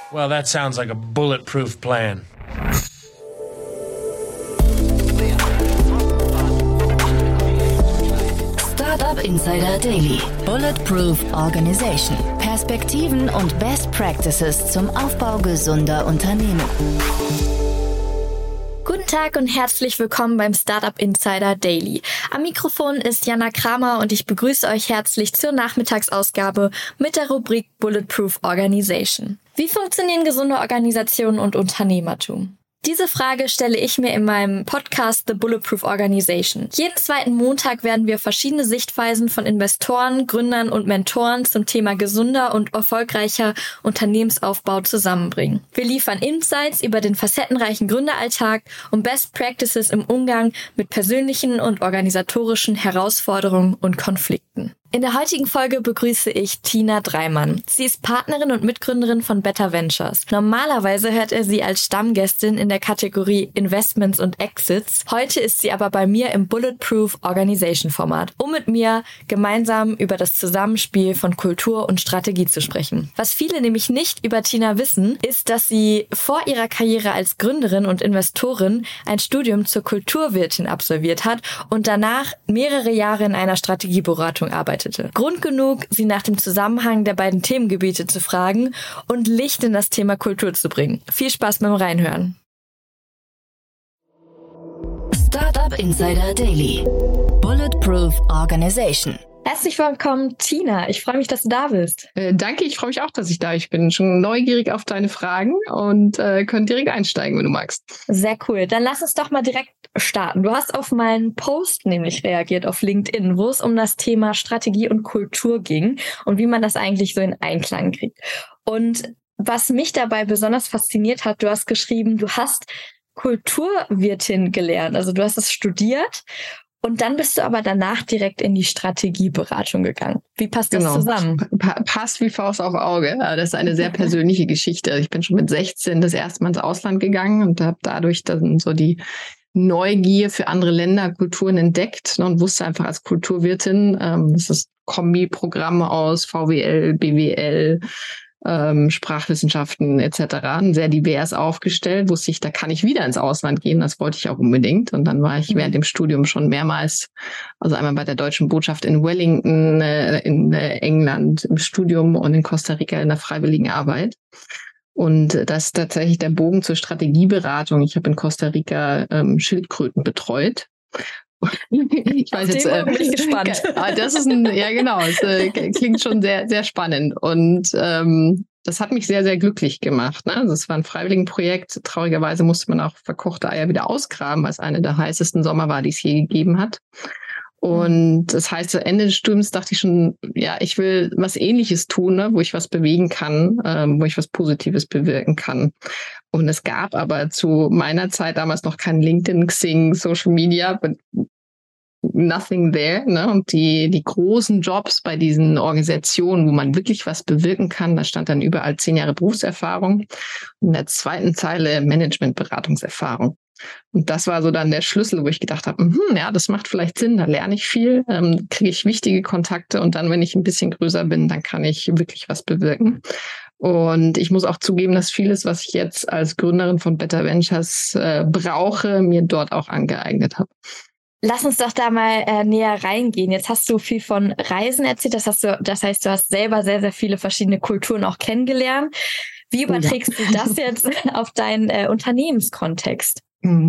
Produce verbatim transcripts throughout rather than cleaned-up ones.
Well, that sounds like a bulletproof plan. Startup Insider Daily. Bulletproof Organization. Perspektiven und Best Practices zum Aufbau gesunder Unternehmen. Guten Tag und herzlich willkommen beim Startup Insider Daily. Am Mikrofon ist Jana Kramer und ich begrüße euch herzlich zur Nachmittagsausgabe mit der Rubrik Bulletproof Organization. Wie funktionieren gesunde Organisationen und Unternehmertum? Diese Frage stelle ich mir in meinem Podcast The Bulletproof Organization. Jeden zweiten Montag werden wir verschiedene Sichtweisen von Investoren, Gründern und Mentoren zum Thema gesunder und erfolgreicher Unternehmensaufbau zusammenbringen. Wir liefern Insights über den facettenreichen Gründeralltag und Best Practices im Umgang mit persönlichen und organisatorischen Herausforderungen und Konflikten. In der heutigen Folge begrüße ich Tina Dreimann. Sie ist Partnerin und Mitgründerin von Better Ventures. Normalerweise hört ihr sie als Stammgästin in der Kategorie Investments und Exits. Heute ist sie aber bei mir im Bulletproof Organization Format, um mit mir gemeinsam über das Zusammenspiel von Kultur und Strategie zu sprechen. Was viele nämlich nicht über Tina wissen, ist, dass sie vor ihrer Karriere als Gründerin und Investorin ein Studium zur Kulturwirtin absolviert hat und danach mehrere Jahre in einer Strategieberatung arbeitet. Grund genug, sie nach dem Zusammenhang der beiden Themengebiete zu fragen und Licht in das Thema Kultur zu bringen. Viel Spaß beim Reinhören. Startup Insider Daily. Bulletproof Organization. Herzlich willkommen, Tina. Ich freue mich, dass du da bist. Äh, danke, ich freue mich auch, dass ich da bin. Ich bin schon neugierig auf deine Fragen und äh, können direkt einsteigen, wenn du magst. Sehr cool. Dann lass uns doch mal direkt starten. Du hast auf meinen Post nämlich reagiert auf LinkedIn, wo es um das Thema Strategie und Kultur ging und wie man das eigentlich so in Einklang kriegt. Und was mich dabei besonders fasziniert hat, du hast geschrieben, du hast Kulturwirtin gelernt. Also du hast es studiert. Und dann bist du aber danach direkt in die Strategieberatung gegangen. Wie passt das genau zusammen? Pa- passt wie Faust auf Auge. Das ist eine sehr persönliche Geschichte. Ich bin schon mit sechzehn das erste Mal ins Ausland gegangen und habe dadurch dann so die Neugier für andere Länder, Kulturen entdeckt und wusste einfach als Kulturwirtin, ähm, das ist Kombi-Programme aus V W L, B W L, ähm, Sprachwissenschaften et cetera. Sehr divers aufgestellt, wusste ich, da kann ich wieder ins Ausland gehen. Das wollte ich auch unbedingt. Und dann war ich während dem Studium schon mehrmals, also einmal bei der Deutschen Botschaft in Wellington, äh, in äh, England im Studium und in Costa Rica in der freiwilligen Arbeit. Und das ist tatsächlich der Bogen zur Strategieberatung. Ich habe in Costa Rica ähm, Schildkröten betreut. Ich weiß jetzt, äh, bin ich gespannt. Das ist ein, ja genau, es äh, klingt schon sehr, sehr spannend. Und ähm, das hat mich sehr, sehr glücklich gemacht. Ne? Also es war ein Freiwilligenprojekt. Traurigerweise musste man auch verkochte Eier wieder ausgraben, was eine der heißesten Sommer war, die es je gegeben hat. Und das heißt, zu Ende des Studiums dachte ich schon, ja, ich will was Ähnliches tun, ne, wo ich was bewegen kann, ähm, wo ich was Positives bewirken kann. Und es gab aber zu meiner Zeit damals noch kein LinkedIn, Xing, Social Media, but nothing there. Ne? Und die, die großen Jobs bei diesen Organisationen, wo man wirklich was bewirken kann, da stand dann überall zehn Jahre Berufserfahrung und in der zweiten Zeile Managementberatungserfahrung. Und das war so dann der Schlüssel, wo ich gedacht habe, hm, ja, das macht vielleicht Sinn, da lerne ich viel, ähm, kriege ich wichtige Kontakte und dann, wenn ich ein bisschen größer bin, dann kann ich wirklich was bewirken. Und ich muss auch zugeben, dass vieles, was ich jetzt als Gründerin von Better Ventures äh, brauche, mir dort auch angeeignet habe. Lass uns doch da mal äh, näher reingehen. Jetzt hast du viel von Reisen erzählt, das, hast du, das heißt, du hast selber sehr, sehr viele verschiedene Kulturen auch kennengelernt. Wie überträgst oh ja. du das jetzt auf deinen äh, Unternehmenskontext?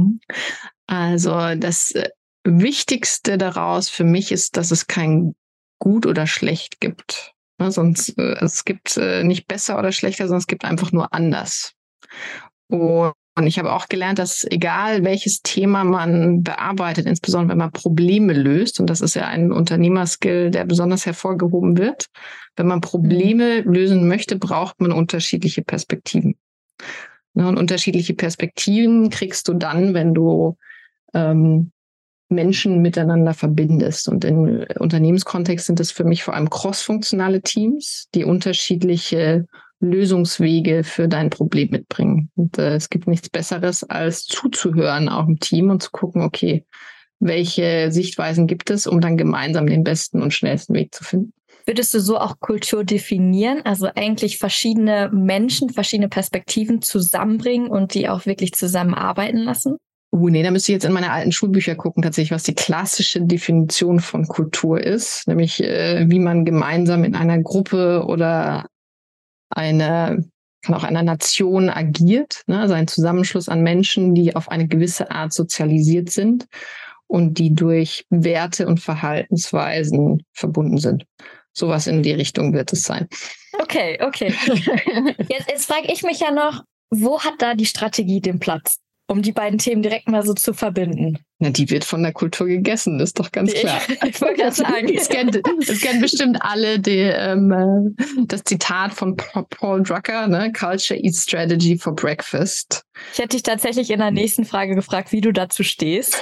Also das Wichtigste daraus für mich ist, dass es kein Gut oder Schlecht gibt. Ne, sonst äh, es gibt äh, nicht besser oder schlechter, sondern es gibt einfach nur anders. Und ich habe auch gelernt, dass egal welches Thema man bearbeitet, insbesondere wenn man Probleme löst, und das ist ja ein Unternehmerskill, der besonders hervorgehoben wird, wenn man Probleme mhm. lösen möchte, braucht man unterschiedliche Perspektiven. Und unterschiedliche Perspektiven kriegst du dann, wenn du ähm, Menschen miteinander verbindest. Und im Unternehmenskontext sind es für mich vor allem crossfunktionale Teams, die unterschiedliche Lösungswege für dein Problem mitbringen. Und äh, es gibt nichts Besseres, als zuzuhören auch im Team und zu gucken, okay, welche Sichtweisen gibt es, um dann gemeinsam den besten und schnellsten Weg zu finden. Würdest du so auch Kultur definieren? Also eigentlich verschiedene Menschen, verschiedene Perspektiven zusammenbringen und die auch wirklich zusammenarbeiten lassen? Uh, nee, da müsste ich jetzt in meine alten Schulbücher gucken, tatsächlich, was die klassische Definition von Kultur ist. Nämlich, äh, wie man gemeinsam in einer Gruppe oder einer, kann auch einer Nation agiert. Ne? Also ein Zusammenschluss an Menschen, die auf eine gewisse Art sozialisiert sind und die durch Werte und Verhaltensweisen verbunden sind. Sowas in die Richtung wird es sein. Okay, okay. Jetzt, jetzt frage ich mich ja noch, wo hat da die Strategie den Platz, um die beiden Themen direkt mal so zu verbinden? Na, die wird von der Kultur gegessen, ist doch ganz klar. Ich, ich wollte gerade sagen. Es kennen, es kennen bestimmt alle die, ähm, das Zitat von Paul Drucker, ne? Culture eats strategy for breakfast. Ich hätte dich tatsächlich in der nächsten Frage gefragt, wie du dazu stehst.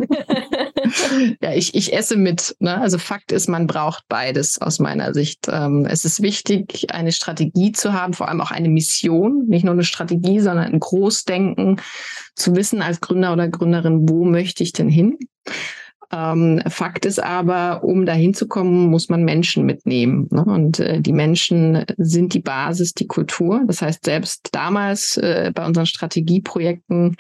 Ja, ich, ich esse mit. Ne? Also Fakt ist, man braucht beides aus meiner Sicht. Ähm, es ist wichtig, eine Strategie zu haben, vor allem auch eine Mission. Nicht nur eine Strategie, sondern ein Großdenken, zu wissen als Gründer oder Gründerin, wo möchte ich denn hin? Ähm, Fakt ist aber, um dahin zu kommen, muss man Menschen mitnehmen. Ne? Und äh, die Menschen sind die Basis, die Kultur. Das heißt, selbst damals äh, bei unseren Strategieprojekten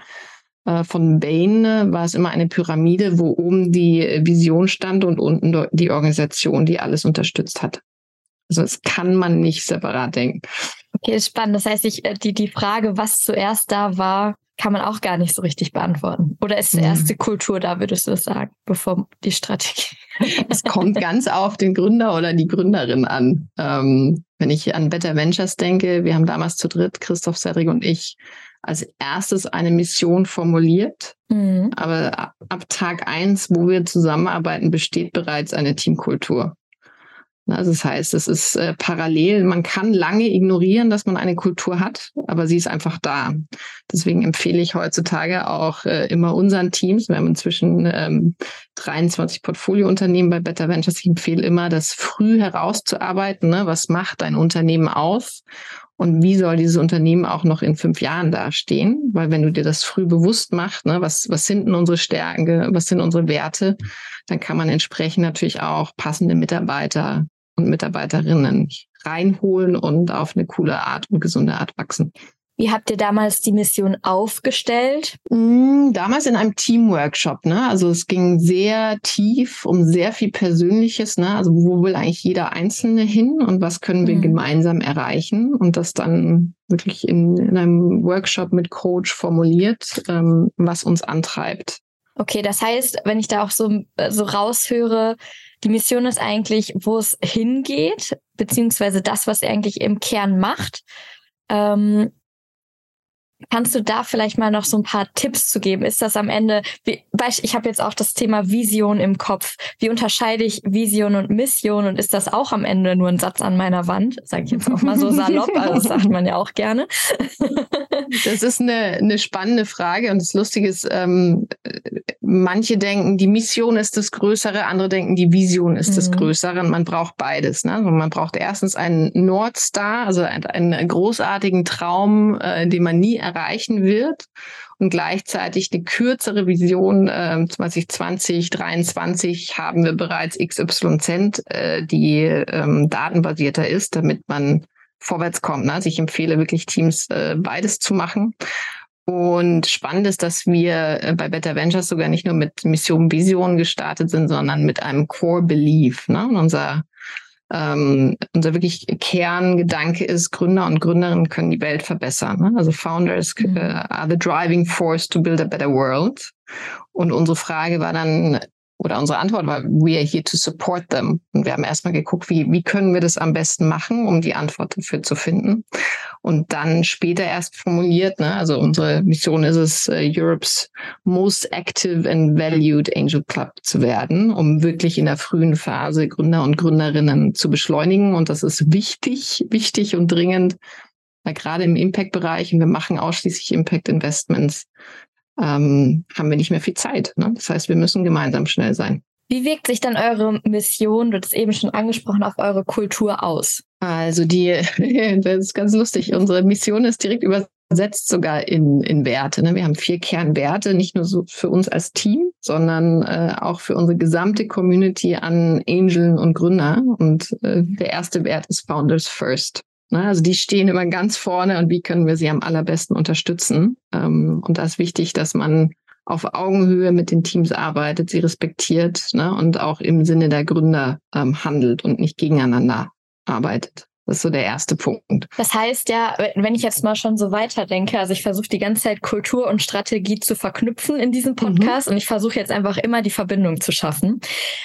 von Bain war es immer eine Pyramide, wo oben die Vision stand und unten die Organisation, die alles unterstützt hat. Also das kann man nicht separat denken. Okay, spannend. Das heißt, ich, die, die Frage, was zuerst da war, kann man auch gar nicht so richtig beantworten. Oder ist zuerst mhm. die Kultur da, würdest du das sagen, bevor die Strategie? Es kommt ganz auf den Gründer oder die Gründerin an. Ähm, wenn ich an Better Ventures denke, wir haben damals zu dritt, Christoph, Cedric und ich, als erstes eine Mission formuliert. Mhm. Aber ab, ab Tag eins, wo wir zusammenarbeiten, besteht bereits eine Teamkultur. Also das heißt, es ist äh, parallel. Man kann lange ignorieren, dass man eine Kultur hat, aber sie ist einfach da. Deswegen empfehle ich heutzutage auch äh, immer unseren Teams, wir haben inzwischen ähm, dreiundzwanzig Portfoliounternehmen bei Better Ventures, ich empfehle immer, das früh herauszuarbeiten. Ne? Was macht ein Unternehmen aus? Und wie soll dieses Unternehmen auch noch in fünf Jahren dastehen? Weil wenn du dir das früh bewusst machst, ne, was, was sind denn unsere Stärken, was sind unsere Werte, dann kann man entsprechend natürlich auch passende Mitarbeiter und Mitarbeiterinnen reinholen und auf eine coole Art und gesunde Art wachsen. Wie habt ihr damals die Mission aufgestellt? Mm, damals in einem Teamworkshop, ne? Also es ging sehr tief um sehr viel Persönliches, ne? Also wo will eigentlich jeder Einzelne hin und was können wir mhm. gemeinsam erreichen? Und das dann wirklich in, in einem Workshop mit Coach formuliert, ähm, was uns antreibt. Okay, das heißt, wenn ich da auch so, so raushöre, die Mission ist eigentlich, wo es hingeht, beziehungsweise das, was ihr eigentlich im Kern macht. Ähm, Kannst du da vielleicht mal noch so ein paar Tipps zu geben? Ist das am Ende, wie, ich habe jetzt auch das Thema Vision im Kopf. Wie unterscheide ich Vision und Mission? Und ist das auch am Ende nur ein Satz an meiner Wand? Sage ich jetzt auch mal so salopp, also das sagt man ja auch gerne. Das ist eine, eine spannende Frage und das Lustige ist, ähm, manche denken, die Mission ist das Größere, andere denken, die Vision ist mhm. das Größere und man braucht beides. Ne? Also man braucht erstens einen Northstar, also einen, einen großartigen Traum, äh, den man nie erreichen wird und gleichzeitig eine kürzere Vision. Äh, zwanzig zwanzig, dreiundzwanzig haben wir bereits X Y Cent, äh, die ähm, datenbasierter ist, damit man vorwärts kommt. Ne? Also ich empfehle wirklich Teams, äh, beides zu machen. Und spannend ist, dass wir äh, bei Better Ventures sogar nicht nur mit Mission, Vision gestartet sind, sondern mit einem Core Belief. Ne? Und unser Ähm, unser wirklich Kerngedanke ist, Gründer und Gründerinnen können die Welt verbessern. Ne? Also Founders mhm. uh, are the driving force to build a better world. Und unsere Frage war dann, oder unsere Antwort war, we are here to support them. Und wir haben erstmal geguckt, wie, wie können wir das am besten machen, um die Antwort dafür zu finden. Und dann später erst formuliert, ne? Also unsere Mission ist es, uh, Europe's most active and valued Angel Club zu werden, um wirklich in der frühen Phase Gründer und Gründerinnen zu beschleunigen. Und das ist wichtig, wichtig und dringend, weil gerade im Impact-Bereich, und wir machen ausschließlich Impact-Investments, ähm, haben wir nicht mehr viel Zeit. Ne? Das heißt, wir müssen gemeinsam schnell sein. Wie wirkt sich dann eure Mission, du hast es eben schon angesprochen, auf eure Kultur aus? Also die, das ist ganz lustig, unsere Mission ist direkt übersetzt setzt sogar in, in Werte. Ne? Wir haben vier Kernwerte, nicht nur so für uns als Team, sondern äh, auch für unsere gesamte Community an Angeln und Gründer. Und äh, der erste Wert ist Founders First. Ne? Also die stehen immer ganz vorne und wie können wir sie am allerbesten unterstützen. Ähm, und da ist wichtig, dass man auf Augenhöhe mit den Teams arbeitet, sie respektiert, ne? Und auch im Sinne der Gründer ähm, handelt und nicht gegeneinander arbeitet. Das ist so der erste Punkt. Das heißt ja, wenn ich jetzt mal schon so weiterdenke, also ich versuche die ganze Zeit Kultur und Strategie zu verknüpfen in diesem Podcast mhm. und ich versuche jetzt einfach immer die Verbindung zu schaffen.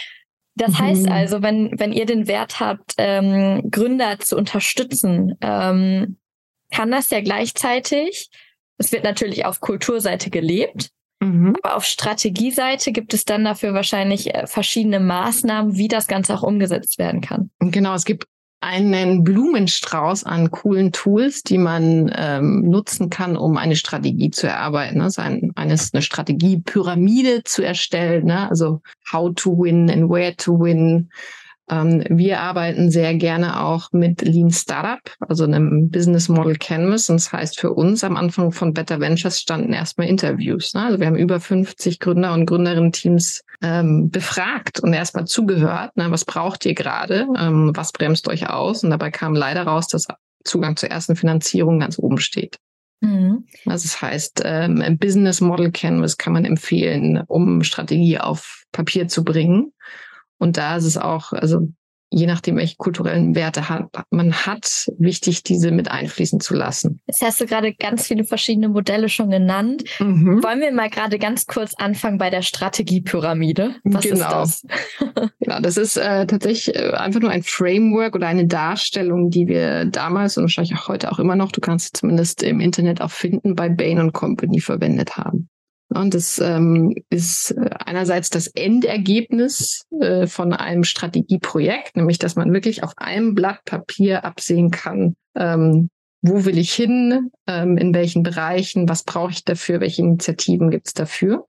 Das mhm. heißt also, wenn wenn ihr den Wert habt, ähm, Gründer zu unterstützen, ähm, kann das ja gleichzeitig, es wird natürlich auf Kulturseite gelebt, mhm. aber auf Strategieseite gibt es dann dafür wahrscheinlich verschiedene Maßnahmen, wie das Ganze auch umgesetzt werden kann. Genau, es gibt einen Blumenstrauß an coolen Tools, die man ähm, nutzen kann, um eine Strategie zu erarbeiten. Ne? Also ein, eines, eine Strategiepyramide zu erstellen, ne? Also how to win and where to win. Ähm, wir arbeiten sehr gerne auch mit Lean Startup, also einem Business Model Canvas. Und das heißt, für uns am Anfang von Better Ventures standen erstmal Interviews. Ne? Also wir haben über fünfzig Gründer und Gründerinnen-Teams ähm, befragt und erstmal zugehört. Ne? Was braucht ihr gerade? Ähm, was bremst euch aus? Und dabei kam leider raus, dass Zugang zur ersten Finanzierung ganz oben steht. Mhm. Also das heißt, ähm, ein Business Model Canvas kann man empfehlen, um Strategie auf Papier zu bringen. Und da ist es auch, also je nachdem, welche kulturellen Werte hat, man hat, wichtig, diese mit einfließen zu lassen. Jetzt hast du gerade ganz viele verschiedene Modelle schon genannt. Mhm. Wollen wir mal gerade ganz kurz anfangen bei der Strategiepyramide? Was genau. ist das? Genau, das ist äh, tatsächlich äh, einfach nur ein Framework oder eine Darstellung, die wir damals und wahrscheinlich auch heute auch immer noch, du kannst es zumindest im Internet auch finden, bei Bain und Company verwendet haben. Und das ähm, ist einerseits das Endergebnis äh, von einem Strategieprojekt, nämlich dass man wirklich auf einem Blatt Papier absehen kann, ähm, wo will ich hin, ähm, in welchen Bereichen, was brauche ich dafür, welche Initiativen gibt es dafür.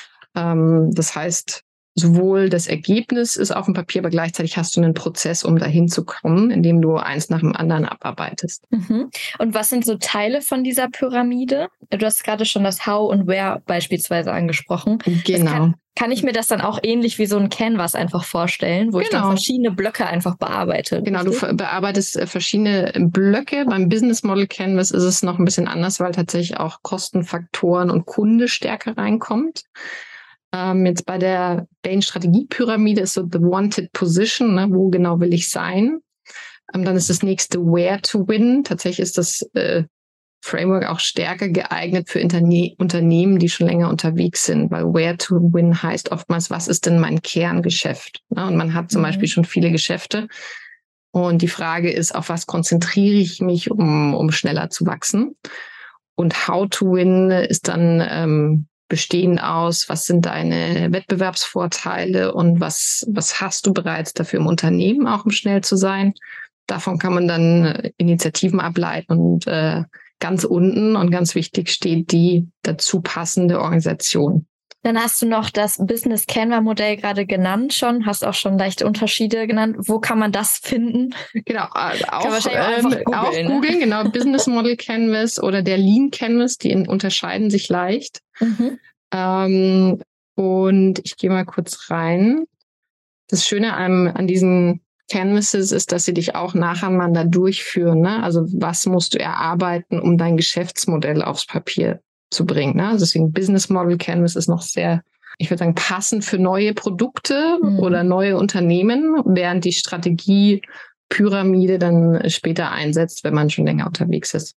Ähm, das heißt, sowohl das Ergebnis ist auf dem Papier, aber gleichzeitig hast du einen Prozess, um dahin zu kommen, indem du eins nach dem anderen abarbeitest. Mhm. Und was sind so Teile von dieser Pyramide? Du hast gerade schon das How und Where beispielsweise angesprochen. Genau. Kann, kann ich mir das dann auch ähnlich wie so ein Canvas einfach vorstellen, wo genau. ich dann verschiedene Blöcke einfach bearbeite? Genau, richtig? Du bearbeitest verschiedene Blöcke. Beim Business Model Canvas ist es noch ein bisschen anders, weil tatsächlich auch Kostenfaktoren und Kunde stärker reinkommt. Ähm, jetzt bei der Bain Strategiepyramide ist so the wanted position, ne, wo genau will ich sein. Ähm, dann ist das nächste where to win. Tatsächlich ist das äh, Framework auch stärker geeignet für Interne- Unternehmen, die schon länger unterwegs sind, weil where to win heißt oftmals, was ist denn mein Kerngeschäft? Ne? Und man hat zum mhm. Beispiel schon viele Geschäfte. Und die Frage ist, auf was konzentriere ich mich, um, um schneller zu wachsen? Und how to win ist dann ähm, bestehen aus, was sind deine Wettbewerbsvorteile und was, was hast du bereits dafür im Unternehmen, auch um schnell zu sein. Davon kann man dann Initiativen ableiten und äh, ganz unten und ganz wichtig steht die dazu passende Organisation. Dann hast du noch das Business Canva Modell gerade genannt schon, hast auch schon leichte Unterschiede genannt. Wo kann man das finden? Genau, äh, auch, auch ähm, auch googeln, ne? Genau, Business Model Canvas oder der Lean Canvas, die unterscheiden sich leicht. Mhm. Ähm, und ich gehe mal kurz rein. Das Schöne an, an diesen Canvases ist, dass sie dich auch nacheinander durchführen. Ne? Also was musst du erarbeiten, um dein Geschäftsmodell aufs Papier zu bringen. Ne? Also deswegen Business Model Canvas ist noch sehr, ich würde sagen, passend für neue Produkte mhm. oder neue Unternehmen, während die Strategiepyramide dann später einsetzt, wenn man schon länger unterwegs ist.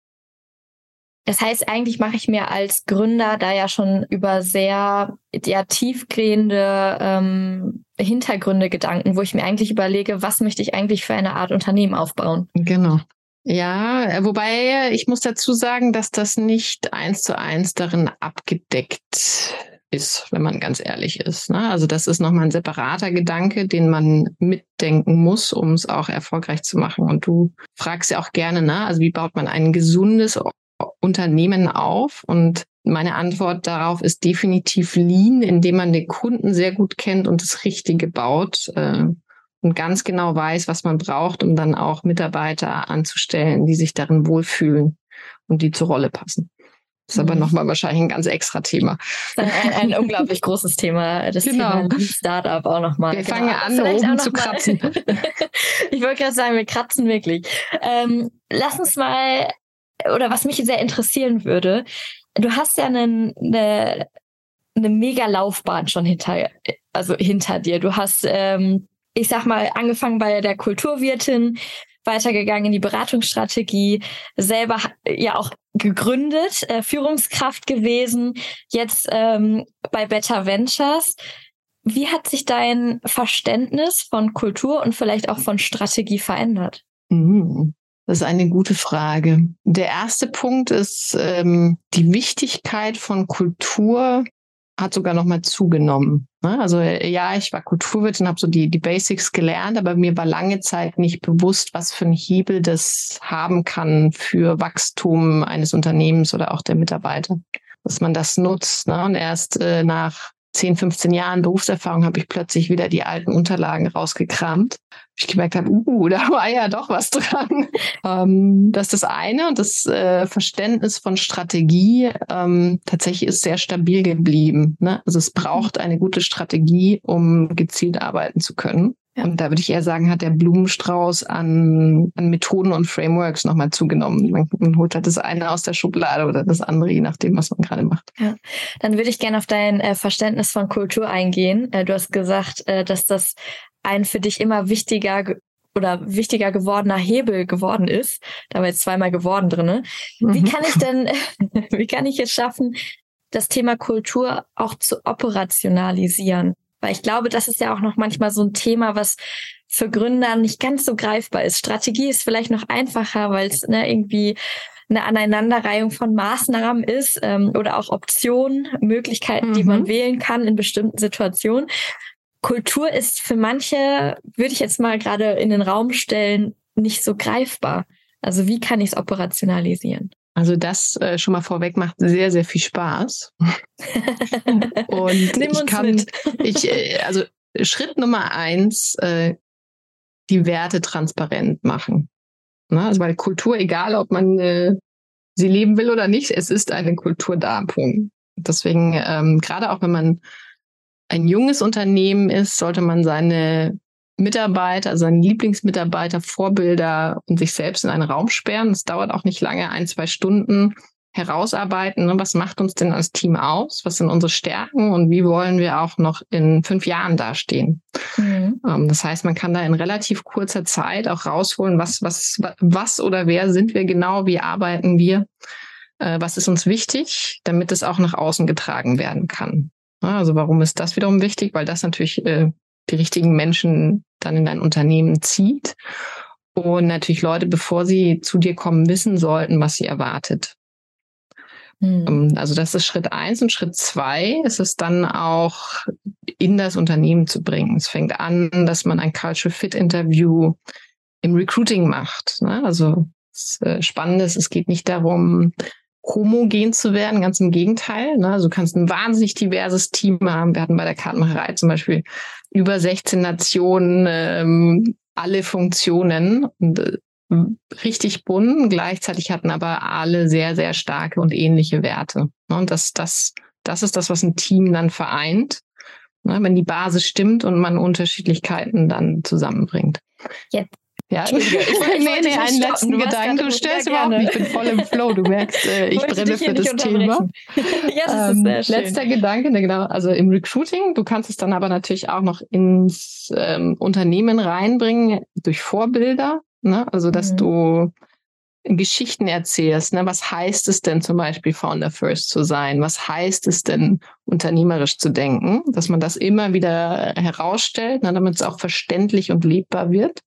Das heißt, eigentlich mache ich mir als Gründer da ja schon über sehr ja, tiefgehende ähm, Hintergründe Gedanken, wo ich mir eigentlich überlege, was möchte ich eigentlich für eine Art Unternehmen aufbauen? Genau. Ja, wobei ich muss dazu sagen, dass das nicht eins zu eins darin abgedeckt ist, wenn man ganz ehrlich ist. Ne? Also das ist nochmal ein separater Gedanke, den man mitdenken muss, um es auch erfolgreich zu machen. Und du fragst ja auch gerne, ne? Also wie baut man ein gesundes Unternehmen auf? Und meine Antwort darauf ist definitiv Lean, indem man den Kunden sehr gut kennt und das Richtige baut äh, und ganz genau weiß, was man braucht, um dann auch Mitarbeiter anzustellen, die sich darin wohlfühlen. und die zur Rolle passen. Das ist aber nochmal wahrscheinlich ein ganz extra Thema. Das ist ein, ein unglaublich großes Thema, das genau. Thema Startup auch nochmal. Wir genau. fangen an, oben zu kratzen. Ich wollte gerade sagen, wir kratzen wirklich. Ähm, lass uns mal, oder was mich sehr interessieren würde, du hast ja einen, eine, eine mega Laufbahn schon hinter, also hinter dir. Du hast, ähm, ich sag mal, angefangen bei der Kulturwirtin, weitergegangen in die Beratungsstrategie, selber ja auch gegründet, äh, Führungskraft gewesen, jetzt ähm, bei Better Ventures. Wie hat sich dein Verständnis von Kultur und vielleicht auch von Strategie verändert? Mhm. Das ist eine gute Frage. Der erste Punkt ist, ähm, die Wichtigkeit von Kultur hat sogar noch mal zugenommen. Also ja, ich war Kulturwirtin, habe so die, die Basics gelernt, aber mir war lange Zeit nicht bewusst, was für einen Hebel das haben kann für Wachstum eines Unternehmens oder auch der Mitarbeiter, dass man das nutzt. Und erst äh, nach zehn, fünfzehn Jahren Berufserfahrung habe ich plötzlich wieder die alten Unterlagen rausgekramt. Ich gemerkt habe, uh, da war ja doch was dran. Ähm, das ist das eine. Und das äh, Verständnis von Strategie ähm, tatsächlich ist sehr stabil geblieben. Ne? Also es braucht eine gute Strategie, um gezielt arbeiten zu können. Ja. Und da würde ich eher sagen, hat der Blumenstrauß an, an Methoden und Frameworks nochmal zugenommen. Man, man holt halt das eine aus der Schublade oder das andere, je nachdem, was man gerade macht. Ja. Dann würde ich gerne auf dein äh, Verständnis von Kultur eingehen. Äh, du hast gesagt, äh, dass das ein für dich immer wichtiger ge- oder wichtiger gewordener Hebel geworden ist. Da haben wir jetzt zweimal geworden drin. Mhm. Wie kann ich denn, wie kann ich es schaffen, das Thema Kultur auch zu operationalisieren? Weil ich glaube, das ist ja auch noch manchmal so ein Thema, was für Gründer nicht ganz so greifbar ist. Strategie ist vielleicht noch einfacher, weil es ne, irgendwie eine Aneinanderreihung von Maßnahmen ist ähm, oder auch Optionen, Möglichkeiten, mhm. die man wählen kann in bestimmten Situationen. Kultur ist für manche, würde ich jetzt mal gerade in den Raum stellen, nicht so greifbar. Also wie kann ich es operationalisieren? Also das äh, schon mal vorweg macht sehr, sehr viel Spaß. Und Nimm ich uns kann, mit. ich, äh, also Schritt Nummer eins, äh, die Werte transparent machen. Ne? Also weil Kultur, egal ob man äh, sie leben will oder nicht, es ist eine Kultur da. Punkt. Deswegen, ähm, gerade auch wenn man ein junges Unternehmen ist, sollte man seine Mitarbeiter, also seine Lieblingsmitarbeiter, Vorbilder und sich selbst in einen Raum sperren. Das dauert auch nicht lange, ein, zwei Stunden herausarbeiten. Was macht uns denn als Team aus? Was sind unsere Stärken und wie wollen wir auch noch in fünf Jahren dastehen? Mhm. Das heißt, man kann da in relativ kurzer Zeit auch rausholen, was, was, was oder wer sind wir genau, wie arbeiten wir, was ist uns wichtig, damit es auch nach außen getragen werden kann. Also warum ist das wiederum wichtig? Weil das natürlich äh, die richtigen Menschen dann in dein Unternehmen zieht und natürlich Leute, bevor sie zu dir kommen, wissen sollten, was sie erwartet. Mhm. Also das ist Schritt eins und Schritt zwei ist es dann auch in das Unternehmen zu bringen. Es fängt an, dass man ein Cultural Fit Interview im Recruiting macht. Ne? Also das Spannende ist, es geht nicht darum, homogen zu werden, ganz im Gegenteil. Ne? Also du kannst ein wahnsinnig diverses Team haben. Wir hatten bei der Kartenmacherei zum Beispiel über sechzehn Nationen, ähm, alle Funktionen, und, äh, richtig bunt. Gleichzeitig hatten aber alle sehr, sehr starke und ähnliche Werte. Ne? Und das, das, das ist das, was ein Team dann vereint, ne? Wenn die Basis stimmt und man Unterschiedlichkeiten dann zusammenbringt. Jetzt. Ja, ich wollte, ich wollte, nee, nee, einen letzten Gedanken. Du störst überhaupt nicht. Ich bin voll im Flow. Du merkst, äh, ich brenne für das Thema. Ja, das ist sehr schön. Letzter Gedanke, ne, genau. Also im Recruiting, du kannst es dann aber natürlich auch noch ins ähm, Unternehmen reinbringen durch Vorbilder. Ne? Also, dass mhm. du Geschichten erzählst. Ne? Was heißt es denn zum Beispiel Founder First zu sein? Was heißt es denn unternehmerisch zu denken? Dass man das immer wieder herausstellt, ne? Damit es auch verständlich und lebbar wird.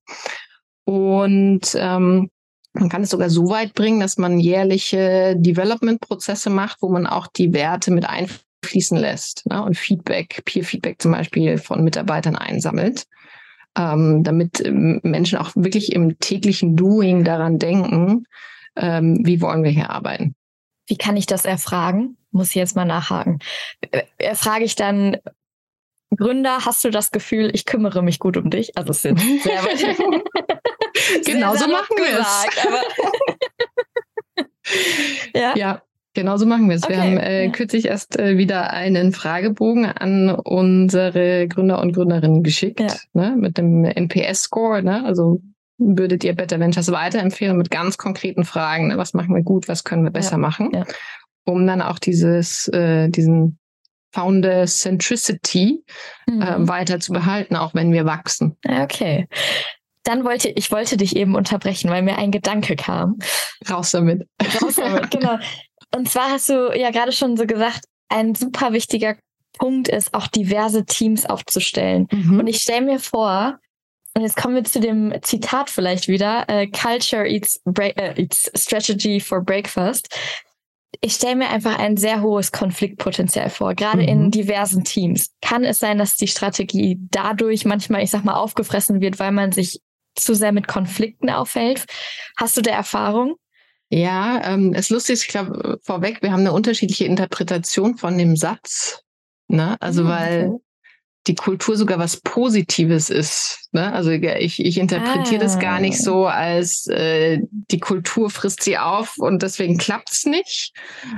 Und ähm, man kann es sogar so weit bringen, dass man jährliche Development-Prozesse macht, wo man auch die Werte mit einfließen lässt, ne? Und Feedback, Peer-Feedback zum Beispiel von Mitarbeitern einsammelt, ähm, damit ähm, Menschen auch wirklich im täglichen Doing daran denken, ähm, wie wollen wir hier arbeiten. Wie kann ich das erfragen? Muss ich jetzt mal nachhaken. Erfrage ich dann Gründer, hast du das Gefühl, ich kümmere mich gut um dich? Also es sind sehr weit. Genau so machen wir es. Ja, ja. Genau so machen wir es. Okay. Wir haben äh, kürzlich erst äh, wieder einen Fragebogen an unsere Gründer und Gründerinnen geschickt, ja. ne, mit dem N P S-Score. Ne? Also würdet ihr Better Ventures weiterempfehlen mit ganz konkreten Fragen? Ne? Was machen wir gut, was können wir besser ja. machen? Ja. Um dann auch dieses, äh, diesen Founder Centricity mhm. äh, weiter zu behalten, auch wenn wir wachsen. Okay. Dann wollte ich wollte dich eben unterbrechen, weil mir ein Gedanke kam. Raus damit. Raus damit, genau. Und zwar hast du ja gerade schon so gesagt, ein super wichtiger Punkt ist, auch diverse Teams aufzustellen. Mhm. Und ich stelle mir vor, und jetzt kommen wir zu dem Zitat vielleicht wieder, uh, Culture eats, break, uh, eats strategy for breakfast. Ich stelle mir einfach ein sehr hohes Konfliktpotenzial vor, gerade mhm. in diversen Teams. Kann es sein, dass die Strategie dadurch manchmal, ich sag mal, aufgefressen wird, weil man sich zu sehr mit Konflikten aufhält? Hast du da Erfahrung? Ja, ähm, es ist lustig, ich glaube, vorweg, wir haben eine unterschiedliche Interpretation von dem Satz, ne? Also, mhm, weil okay. die Kultur sogar was Positives ist, ne? Also, ich, ich interpretiere ah. das gar nicht so, als äh, die Kultur frisst sie auf und deswegen klappt's nicht,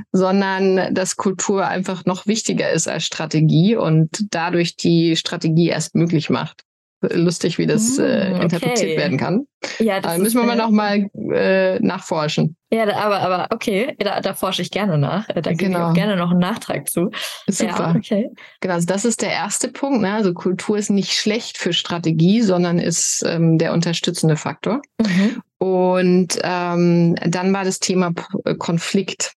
sondern dass Kultur einfach noch wichtiger ist als Strategie und dadurch die Strategie erst möglich macht. Lustig, wie das äh, okay. interpretiert werden kann. Ja, das aber müssen wir mal noch mal äh, nachforschen. Ja, aber aber okay, da, da forsche ich gerne nach. Da gebe genau. ich auch gerne noch einen Nachtrag zu. Super. Ja, okay. Genau, also das ist der erste Punkt. Ne? Also Kultur ist nicht schlecht für Strategie, sondern ist ähm, der unterstützende Faktor. Mhm. Und ähm, dann war das Thema P- Konflikt.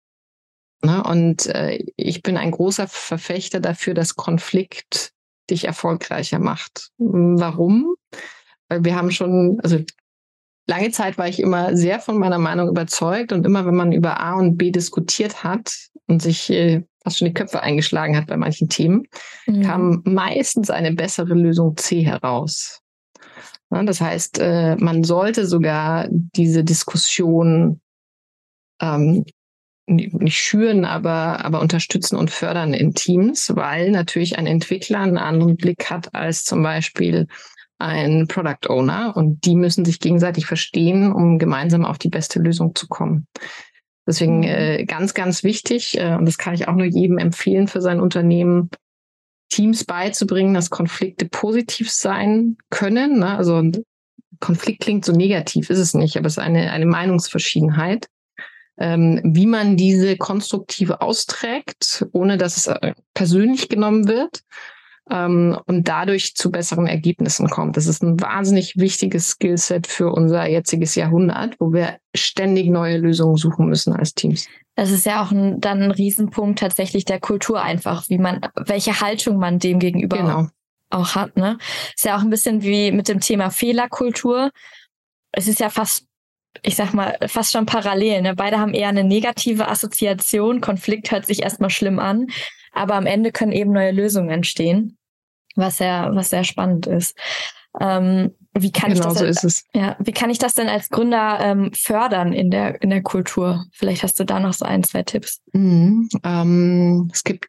Ne? Und äh, ich bin ein großer Verfechter dafür, dass Konflikt dich erfolgreicher macht. Warum? Weil wir haben schon, also lange Zeit war ich immer sehr von meiner Meinung überzeugt und immer, wenn man über A und B diskutiert hat und sich äh, fast schon die Köpfe eingeschlagen hat bei manchen Themen, mhm. kam meistens eine bessere Lösung C heraus. Ja, das heißt, äh, man sollte sogar diese Diskussion ähm, nicht schüren, aber, aber unterstützen und fördern in Teams, weil natürlich ein Entwickler einen anderen Blick hat als zum Beispiel ein Product Owner und die müssen sich gegenseitig verstehen, um gemeinsam auf die beste Lösung zu kommen. Deswegen mhm. äh, ganz, ganz wichtig, äh, und das kann ich auch nur jedem empfehlen für sein Unternehmen, Teams beizubringen, dass Konflikte positiv sein können. Ne? Also Konflikt klingt so negativ, ist es nicht, aber es ist eine, eine Meinungsverschiedenheit. Ähm, wie man diese konstruktive austrägt, ohne dass es äh, persönlich genommen wird ähm, und dadurch zu besseren Ergebnissen kommt. Das ist ein wahnsinnig wichtiges Skillset für unser jetziges Jahrhundert, wo wir ständig neue Lösungen suchen müssen als Teams. Das ist ja auch ein, dann ein Riesenpunkt tatsächlich der Kultur einfach, wie man, welche Haltung man dem gegenüber genau. auch hat. Ne? Ist ja auch ein bisschen wie mit dem Thema Fehlerkultur. Es ist ja fast ich sag mal, fast schon parallel. Ne? Beide haben eher eine negative Assoziation. Konflikt hört sich erstmal schlimm an, aber am Ende können eben neue Lösungen entstehen, was sehr, was sehr spannend ist. Ähm, wie kann genau ich das so als, ist es. Ja, wie kann ich das denn als Gründer ähm, fördern in der in der Kultur? Vielleicht hast du da noch so ein, zwei Tipps. Mhm, ähm, es gibt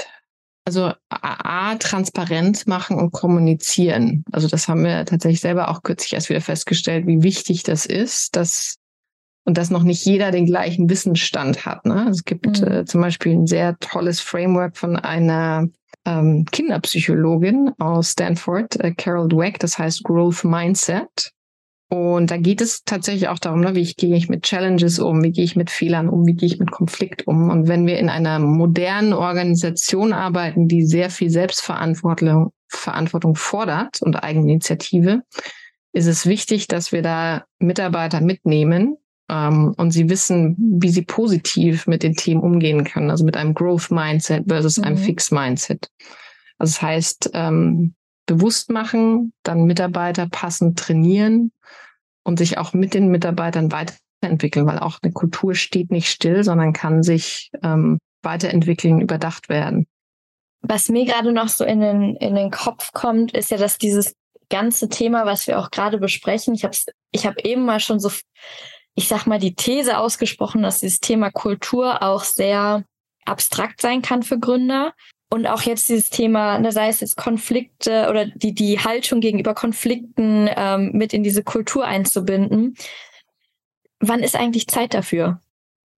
Also A, transparent machen und kommunizieren. Also das haben wir tatsächlich selber auch kürzlich erst wieder festgestellt, wie wichtig das ist, dass und dass noch nicht jeder den gleichen Wissensstand hat. Ne? Es gibt mhm. äh, zum Beispiel ein sehr tolles Framework von einer ähm, Kinderpsychologin aus Stanford, äh, Carol Dweck, das heißt Growth Mindset. Und da geht es tatsächlich auch darum, ne, wie ich, gehe ich mit Challenges um, wie gehe ich mit Fehlern um, wie gehe ich mit Konflikt um. Und wenn wir in einer modernen Organisation arbeiten, die sehr viel Selbstverantwortung Verantwortung fordert und Eigeninitiative, ist es wichtig, dass wir da Mitarbeiter mitnehmen ähm, und sie wissen, wie sie positiv mit den Themen umgehen können. Also mit einem Growth Mindset versus mhm. einem Fix Mindset. Also das heißt, ähm, bewusst machen, dann Mitarbeiter passend trainieren und sich auch mit den Mitarbeitern weiterentwickeln, weil auch eine Kultur steht nicht still, sondern kann sich ähm, weiterentwickeln, überdacht werden. Was mir gerade noch so in den, in den Kopf kommt, ist ja, dass dieses ganze Thema, was wir auch gerade besprechen, ich habe ich hab eben mal schon so, ich sag mal, die These ausgesprochen, dass dieses Thema Kultur auch sehr abstrakt sein kann für Gründer. Und auch jetzt dieses Thema, sei es jetzt Konflikte oder die, die Haltung gegenüber Konflikten ähm, mit in diese Kultur einzubinden. Wann ist eigentlich Zeit dafür?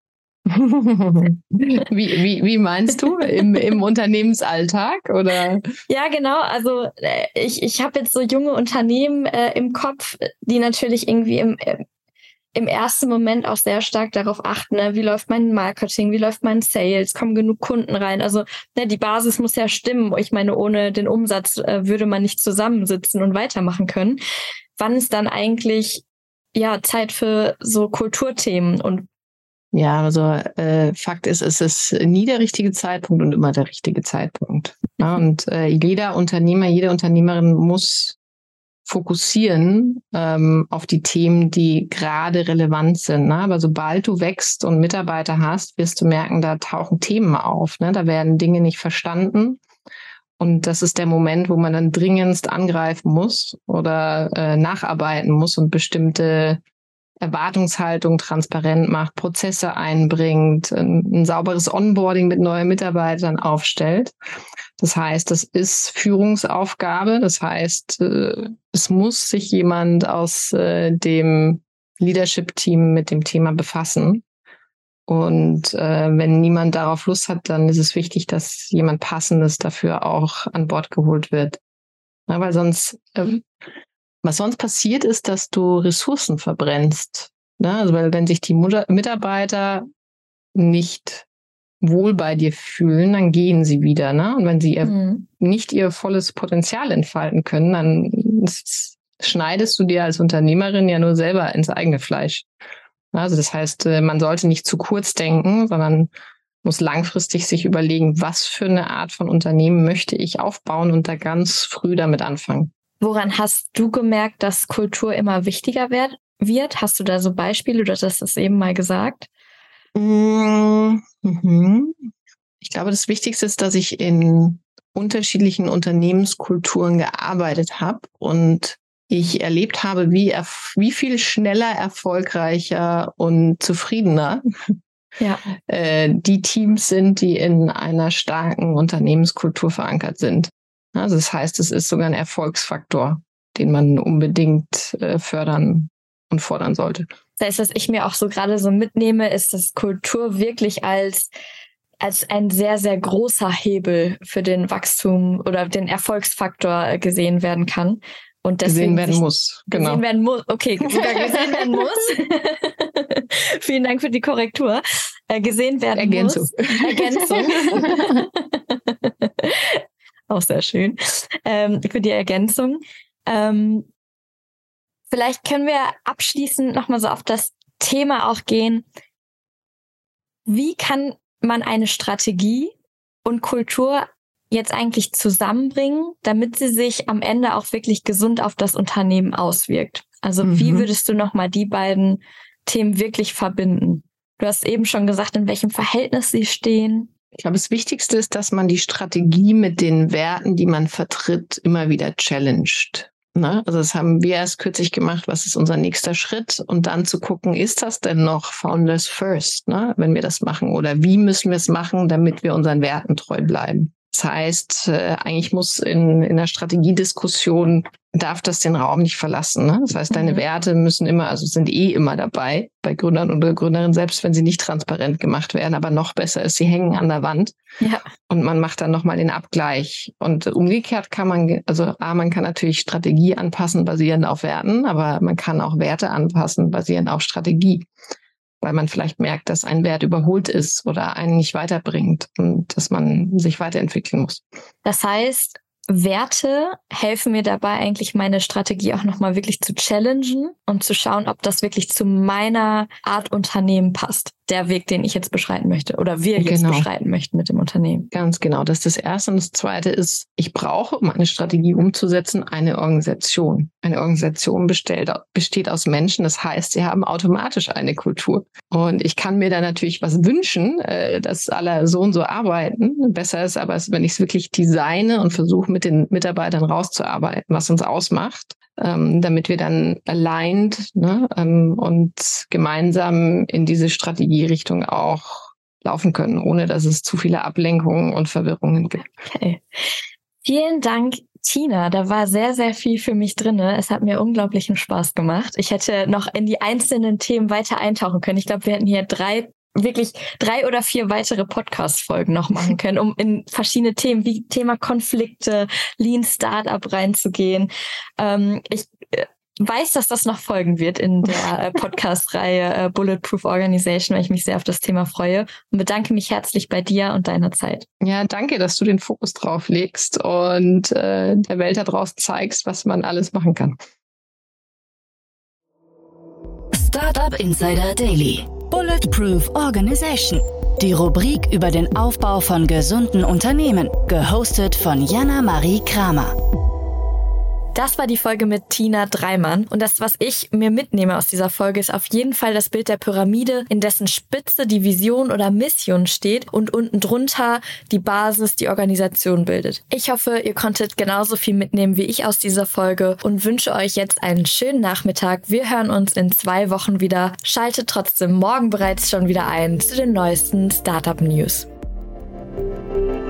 wie, wie, wie meinst du? Im, im Unternehmensalltag oder? Ja, genau. Also äh, ich, ich habe jetzt so junge Unternehmen äh, im Kopf, die natürlich irgendwie im, äh, im ersten Moment auch sehr stark darauf achten, ne? Wie läuft mein Marketing, wie läuft mein Sales, kommen genug Kunden rein. Also ne, die Basis muss ja stimmen. Ich meine, ohne den Umsatz äh, würde man nicht zusammensitzen und weitermachen können. Wann ist dann eigentlich ja Zeit für so Kulturthemen? Und Ja, also äh, Fakt ist, es ist nie der richtige Zeitpunkt und immer der richtige Zeitpunkt. Ja, und äh, jeder Unternehmer, jede Unternehmerin muss fokussieren ähm, auf die Themen, die gerade relevant sind. Ne? Aber sobald du wächst und Mitarbeiter hast, wirst du merken, da tauchen Themen auf. Ne? Da werden Dinge nicht verstanden. Und das ist der Moment, wo man dann dringendst angreifen muss oder äh, nacharbeiten muss und bestimmte Erwartungshaltung transparent macht, Prozesse einbringt, ein, ein sauberes Onboarding mit neuen Mitarbeitern aufstellt. Das heißt, das ist Führungsaufgabe. Das heißt, es muss sich jemand aus dem Leadership-Team mit dem Thema befassen. Und wenn niemand darauf Lust hat, dann ist es wichtig, dass jemand Passendes dafür auch an Bord geholt wird. Ja, weil sonst... Was sonst passiert ist, dass du Ressourcen verbrennst. Ne? Also weil wenn sich die Mutter- Mitarbeiter nicht wohl bei dir fühlen, dann gehen sie wieder. Ne? Und wenn sie ihr, mhm. nicht ihr volles Potenzial entfalten können, dann schneidest du dir als Unternehmerin ja nur selber ins eigene Fleisch. Also das heißt, man sollte nicht zu kurz denken, sondern muss langfristig sich überlegen, was für eine Art von Unternehmen möchte ich aufbauen und da ganz früh damit anfangen. Woran hast du gemerkt, dass Kultur immer wichtiger wird? Hast du da so Beispiele? Du hast das eben mal gesagt. Mhm. Ich glaube, das Wichtigste ist, dass ich in unterschiedlichen Unternehmenskulturen gearbeitet habe und ich erlebt habe, wie, erf- wie viel schneller, erfolgreicher und zufriedener ja. äh, die Teams sind, die in einer starken Unternehmenskultur verankert sind. Also das heißt, es ist sogar ein Erfolgsfaktor, den man unbedingt äh, fördern und fordern sollte. Das heißt, was ich mir auch so gerade so mitnehme, ist, dass Kultur wirklich als, als ein sehr, sehr großer Hebel für den Wachstum oder den Erfolgsfaktor gesehen werden kann. Und deswegen gesehen werden muss. Genau. Gesehen werden muss. Okay, sogar gesehen werden muss. Vielen Dank für die Korrektur. Äh, gesehen werden Ergänzung. muss. Ergänzung. Auch sehr schön. Ähm, für die Ergänzung. Ähm, vielleicht können wir abschließend nochmal so auf das Thema auch gehen. Wie kann man eine Strategie und Kultur jetzt eigentlich zusammenbringen, damit sie sich am Ende auch wirklich gesund auf das Unternehmen auswirkt? Also mhm. wie würdest du nochmal die beiden Themen wirklich verbinden? Du hast eben schon gesagt, in welchem Verhältnis sie stehen. Ich glaube, das Wichtigste ist, dass man die Strategie mit den Werten, die man vertritt, immer wieder challenged. Ne? Also das haben wir erst kürzlich gemacht. Was ist unser nächster Schritt? Und dann zu gucken, ist das denn noch Founders First, ne? Wenn wir das machen? Oder wie müssen wir es machen, damit wir unseren Werten treu bleiben? Das heißt, äh, eigentlich muss in, in der Strategiediskussion, darf das den Raum nicht verlassen. Ne? Das heißt, deine mhm. Werte müssen immer, also sind eh immer dabei bei Gründern oder Gründerinnen, selbst wenn sie nicht transparent gemacht werden. Aber noch besser ist, sie hängen an der Wand ja. und man macht dann nochmal den Abgleich. Und umgekehrt kann man, also A, man kann natürlich Strategie anpassen, basierend auf Werten, aber man kann auch Werte anpassen, basierend auf Strategie. Weil man vielleicht merkt, dass ein Wert überholt ist oder einen nicht weiterbringt und dass man sich weiterentwickeln muss. Das heißt, Werte helfen mir dabei, eigentlich meine Strategie auch nochmal wirklich zu challengen und zu schauen, ob das wirklich zu meiner Art Unternehmen passt. Der Weg, den ich jetzt beschreiten möchte oder wir jetzt genau. beschreiten möchten mit dem Unternehmen. Ganz genau. Das ist das Erste. Und das Zweite ist, ich brauche, um eine Strategie umzusetzen, eine Organisation. Eine Organisation besteht, besteht aus Menschen. Das heißt, sie haben automatisch eine Kultur. Und ich kann mir da natürlich was wünschen, dass alle so und so arbeiten. Besser ist aber, wenn ich es wirklich designe und versuche, mit den Mitarbeitern rauszuarbeiten, was uns ausmacht, ähm, damit wir dann aligned ne, ähm, und gemeinsam in diese Strategierichtung auch laufen können, ohne dass es zu viele Ablenkungen und Verwirrungen gibt. Okay. Vielen Dank, Tina. Da war sehr, sehr viel für mich drin. Es hat mir unglaublichen Spaß gemacht. Ich hätte noch in die einzelnen Themen weiter eintauchen können. Ich glaube, wir hätten hier drei wirklich drei oder vier weitere Podcast-Folgen noch machen können, um in verschiedene Themen wie Thema Konflikte, Lean Startup reinzugehen. Ähm, ich äh, weiß, dass das noch folgen wird in der äh, Podcast-Reihe äh, Bulletproof Organization, weil ich mich sehr auf das Thema freue und bedanke mich herzlich bei dir und deiner Zeit. Ja, danke, dass du den Fokus drauf legst und äh, der Welt da draußen zeigst, was man alles machen kann. Startup Insider Daily. Bulletproof Organization. Die Rubrik über den Aufbau von gesunden Unternehmen. Gehostet von Jana-Marie Kramer. Das war die Folge mit Tina Dreimann und das, was ich mir mitnehme aus dieser Folge, ist auf jeden Fall das Bild der Pyramide, in dessen Spitze die Vision oder Mission steht und unten drunter die Basis, die Organisation bildet. Ich hoffe, ihr konntet genauso viel mitnehmen wie ich aus dieser Folge und wünsche euch jetzt einen schönen Nachmittag. Wir hören uns in zwei Wochen wieder. Schaltet trotzdem morgen bereits schon wieder ein zu den neuesten Startup News.